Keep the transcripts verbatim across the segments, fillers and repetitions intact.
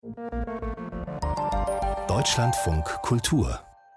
Deutschlandfunk Kultur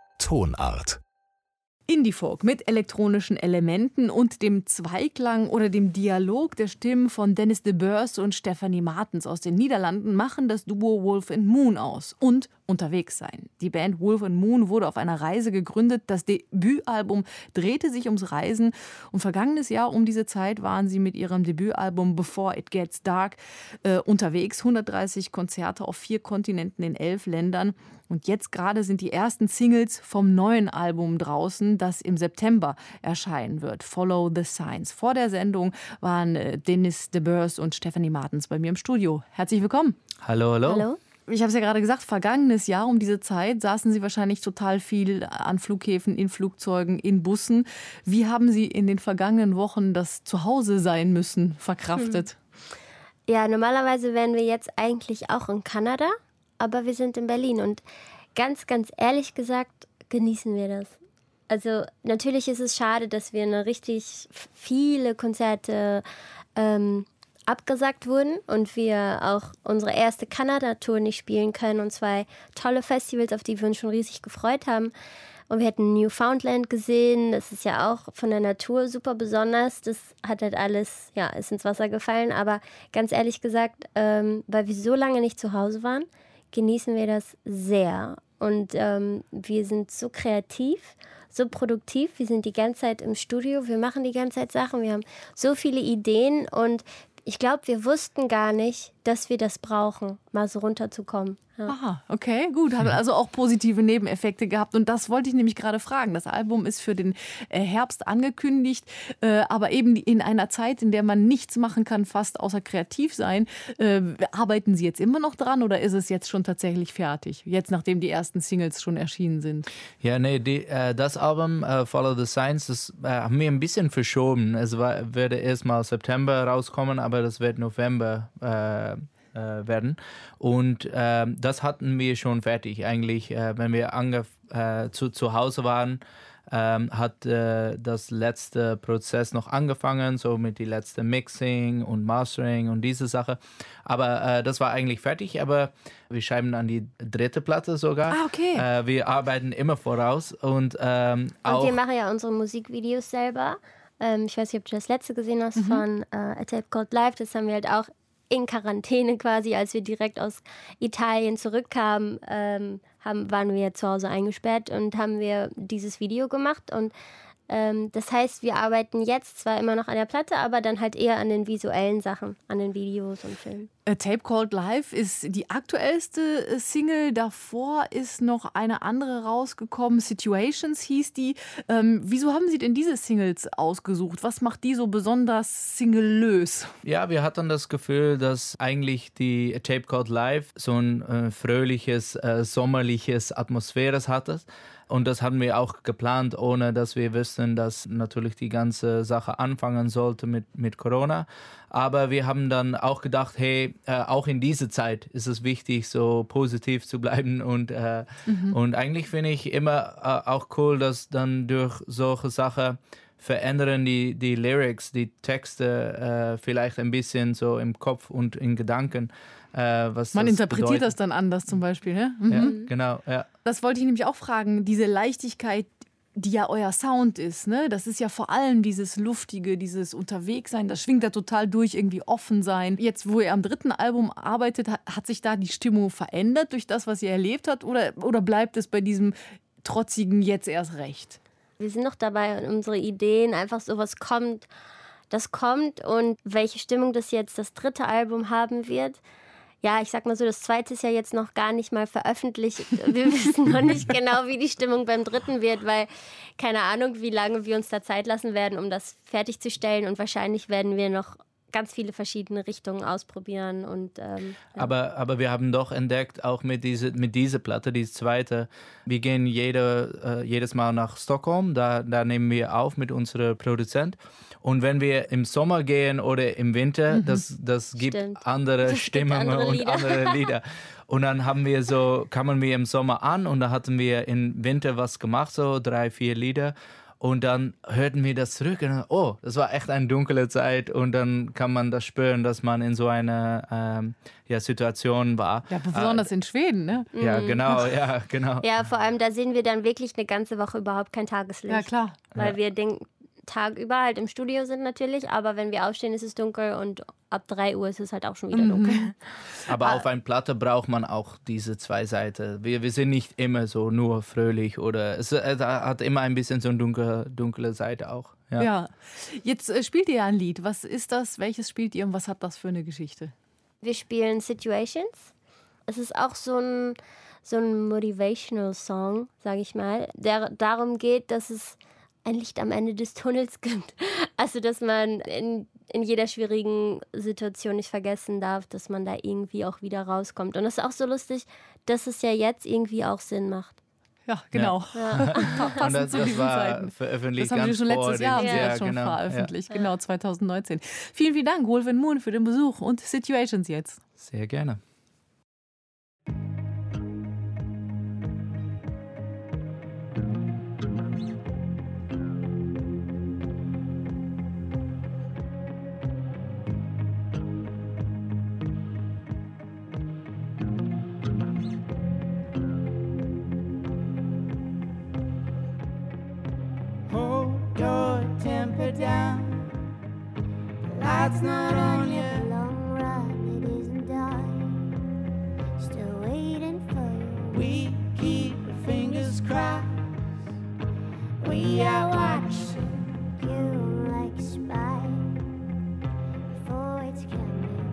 Tonart Indie-Folk mit elektronischen Elementen und dem Zweiklang oder dem Dialog der Stimmen von Dennis de Beurs und Stephanie Martens aus den Niederlanden machen das Duo Wolf and Moon aus und unterwegs sein. Die Band Wolf and Moon wurde auf einer Reise gegründet. Das Debütalbum drehte sich ums Reisen und vergangenes Jahr um diese Zeit waren sie mit ihrem Debütalbum Before It Gets Dark äh, unterwegs. hundertdreißig Konzerte auf vier Kontinenten in elf Ländern. Und jetzt gerade sind die ersten Singles vom neuen Album draußen, das im September erscheinen wird. Follow the Signs. Vor der Sendung waren Dennis de Beurs und Stephanie Martens bei mir im Studio. Herzlich willkommen. Hallo, hallo. Hallo. Ich habe es ja gerade gesagt, vergangenes Jahr um diese Zeit saßen Sie wahrscheinlich total viel an Flughäfen, in Flugzeugen, in Bussen. Wie haben Sie in den vergangenen Wochen das Zuhause sein müssen verkraftet? Hm. Ja, normalerweise wären wir jetzt eigentlich auch in Kanada. Aber wir sind in Berlin und ganz, ganz ehrlich gesagt genießen wir das. Also natürlich ist es schade, dass wir eine richtig viele Konzerte ähm, abgesagt wurden und wir auch unsere erste Kanada-Tour nicht spielen können und zwei tolle Festivals, auf die wir uns schon riesig gefreut haben. Und wir hätten Newfoundland gesehen, das ist ja auch von der Natur super besonders. Das hat halt alles, ja, ist ins Wasser gefallen. Aber ganz ehrlich gesagt, ähm, weil wir so lange nicht zu Hause waren, genießen wir das sehr. Und ähm, wir sind so kreativ, so produktiv. Wir sind die ganze Zeit im Studio, wir machen die ganze Zeit Sachen. Wir haben so viele Ideen und ich glaube, wir wussten gar nicht, dass wir das brauchen, mal so runterzukommen. Ja. Aha, okay, gut. Hat also auch positive Nebeneffekte gehabt. Und das wollte ich nämlich gerade fragen. Das Album ist für den Herbst angekündigt, äh, aber eben in einer Zeit, in der man nichts machen kann, fast außer kreativ sein. Äh, arbeiten Sie jetzt immer noch dran oder ist es jetzt schon tatsächlich fertig? Jetzt, nachdem die ersten Singles schon erschienen sind. Ja, nee, die, äh, das Album äh, Follow the Signs, das äh, haben wir ein bisschen verschoben. Es war, würde erst mal September rauskommen, aber das wird November äh, werden. Und äh, das hatten wir schon fertig. Eigentlich, äh, wenn wir angef- äh, zu, zu Hause waren, ähm, hat äh, das letzte Prozess noch angefangen, so mit die letzte Mixing und Mastering und diese Sache. Aber äh, das war eigentlich fertig, aber wir schreiben an die dritte Platte sogar. Ah, okay. Äh, wir arbeiten immer voraus und ähm, auch... Und wir machen ja unsere Musikvideos selber. Ähm, ich weiß nicht, ob du das letzte gesehen hast, mhm. von äh, A Tape Called Life. Das haben wir halt auch in Quarantäne quasi, als wir direkt aus Italien zurückkamen, ähm, haben, waren wir zu Hause eingesperrt und haben wir dieses Video gemacht. Und ähm, das heißt, wir arbeiten jetzt zwar immer noch an der Platte, aber dann halt eher an den visuellen Sachen, an den Videos und Filmen. A Tape Called Life ist die aktuellste Single. Davor ist noch eine andere rausgekommen. Situations hieß die. Ähm, wieso haben Sie denn diese Singles ausgesucht? Was macht die so besonders singelös? Ja, wir hatten das Gefühl, dass eigentlich die A Tape Called Life so ein äh, fröhliches, äh, sommerliches Atmosphäre hatte. Und das hatten wir auch geplant, ohne dass wir wussten, dass natürlich die ganze Sache anfangen sollte mit, mit Corona. Aber wir haben dann auch gedacht, hey, äh, auch in dieser Zeit ist es wichtig, so positiv zu bleiben. Und, äh, mhm. und eigentlich finde ich immer äh, auch cool, dass dann durch solche Sachen verändern die, die Lyrics, die Texte äh, vielleicht ein bisschen so im Kopf und in Gedanken. Äh, was Man das interpretiert bedeutet. das dann anders zum Beispiel, ne? Mhm. Ja, genau, ja. Das wollte ich nämlich auch fragen, diese Leichtigkeit, die ja euer Sound ist, ne? Das ist ja vor allem dieses Luftige, dieses Unterwegssein, das schwingt da total durch, irgendwie offen sein. Jetzt, wo ihr am dritten Album arbeitet, hat sich da die Stimmung verändert durch das, was ihr erlebt habt, oder, oder bleibt es bei diesem trotzigen jetzt erst recht? Wir sind noch dabei, unsere Ideen, einfach so was kommt, das kommt und welche Stimmung das jetzt das dritte Album haben wird. Ja, ich sag mal so, das zweite ist ja jetzt noch gar nicht mal veröffentlicht. Wir wissen noch nicht genau, wie die Stimmung beim dritten wird, weil keine Ahnung, wie lange wir uns da Zeit lassen werden, um das fertigzustellen. Und wahrscheinlich werden wir noch ganz viele verschiedene Richtungen ausprobieren. Und, ähm, ja. aber, aber wir haben doch entdeckt, auch mit, diese, mit dieser Platte, die zweite, wir gehen jede, äh, jedes Mal nach Stockholm, da, da nehmen wir auf mit unserem Produzent. Und wenn wir im Sommer gehen oder im Winter, mhm. das, das gibt Stimmt. andere das Stimmungen gibt andere und Lieder. andere Lieder. Und dann haben wir so, kamen wir im Sommer an und da hatten wir im Winter was gemacht, so drei, vier Lieder. Und dann hörten wir das zurück und oh, das war echt eine dunkle Zeit und dann kann man das spüren, dass man in so einer ähm, ja, Situation war. Ja, besonders äh, in Schweden, ne? Ja, genau, ja, genau. Ja, vor allem da sehen wir dann wirklich eine ganze Woche überhaupt kein Tageslicht. Ja, klar. Weil ja. wir den Tag über halt im Studio sind natürlich, aber wenn wir aufstehen, ist es dunkel und ab drei Uhr ist es halt auch schon wieder Mhm. dunkel. Aber auf einer Platte braucht man auch diese zwei Seiten. Wir, wir sind nicht immer so nur fröhlich oder es, es hat immer ein bisschen so eine dunkle, dunkle Seite auch. Ja. Ja. Jetzt äh, spielt ihr ja ein Lied. Was ist das? Welches spielt ihr und was hat das für eine Geschichte? Wir spielen Situations. Es ist auch so ein, so ein Motivational Song, sage ich mal, der darum geht, dass es ein Licht am Ende des Tunnels gibt. Also, dass man in, in jeder schwierigen Situation nicht vergessen darf, dass man da irgendwie auch wieder rauskommt. Und das ist auch so lustig, dass es ja jetzt irgendwie auch Sinn macht. Ja, genau. Ja. Und das, zu das diesen war Zeiten. veröffentlicht Das haben wir ganz schon letztes vor Jahr dem- haben wir ja, das schon genau, veröffentlicht, genau zwanzig neunzehn. Vielen, vielen Dank, Wolf and Moon, für den Besuch und Situations jetzt. Ja. Sehr gerne. Hold your temper down. The light's not on yet. Long ride, it isn't done. Still waiting for you. We keep our fingers crossed. We are watching. You like a spy before it's coming.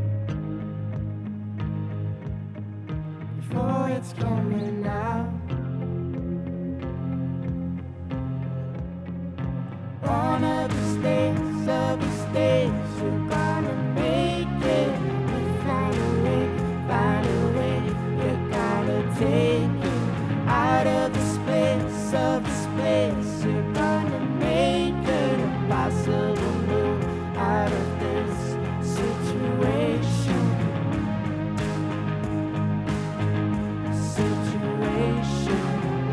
Before it's coming out. One of the days, of the days, you're gonna make it. We find a way, Find a way, you gotta take it out of the space of the space. You're gonna make it impossible move out of this situation. Situation.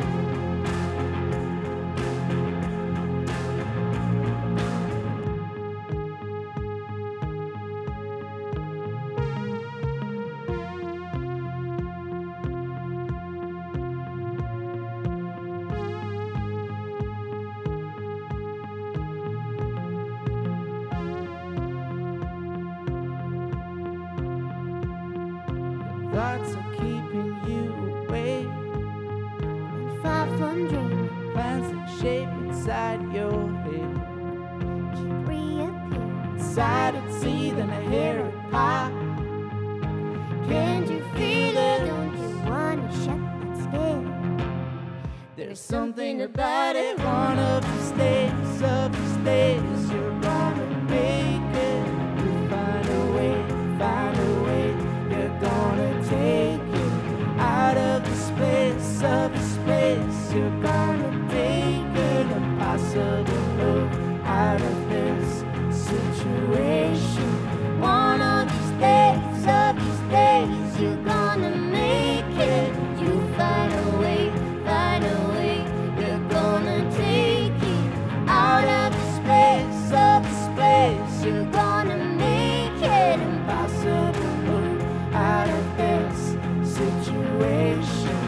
Thoughts are keeping you away. far from dreaming, Plans take shape inside your head. keep reappearing. Inside it's seething, I hear it pop. Can't you feel it? Don't you wanna shut that scared? There's something about it. One of these days, of these days, you're gonna make it. You find a way, find a way. You're gonna take it out of the space, of the space. You're gonna take it, impossible move out of this situation. One of these days, of these days, you're gonna make it. You find a way, find a way. You're gonna take it out of the space, of the space. You're gonna make it impossible move out of this situation.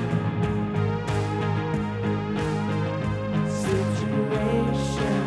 Situation.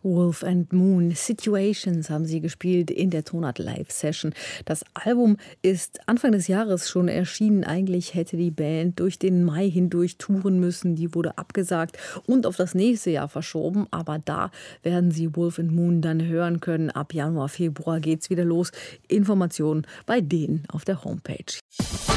Wolf and Moon, Situations haben sie gespielt in der Tonart Live-Session. Das Album ist Anfang des Jahres schon erschienen. Eigentlich hätte die Band durch den Mai hindurch touren müssen. Die wurde abgesagt und auf das nächste Jahr verschoben. Aber da werden Sie Wolf and Moon dann hören können. Ab Januar, Februar geht's wieder los. Informationen bei denen auf der Homepage.